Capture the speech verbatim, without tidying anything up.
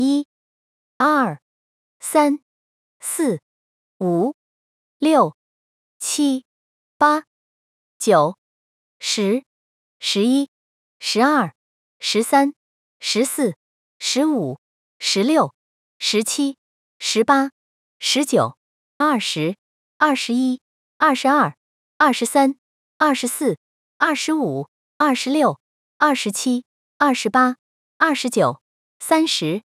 一、二、三、四、五、六、七、八、九、十、十一、十二、十三、十四、十五、十六、十七、十八、十九、二十、二十一、二十二、二十三、二十四、二十五、二十六、二十七、二十八、二十九、三十、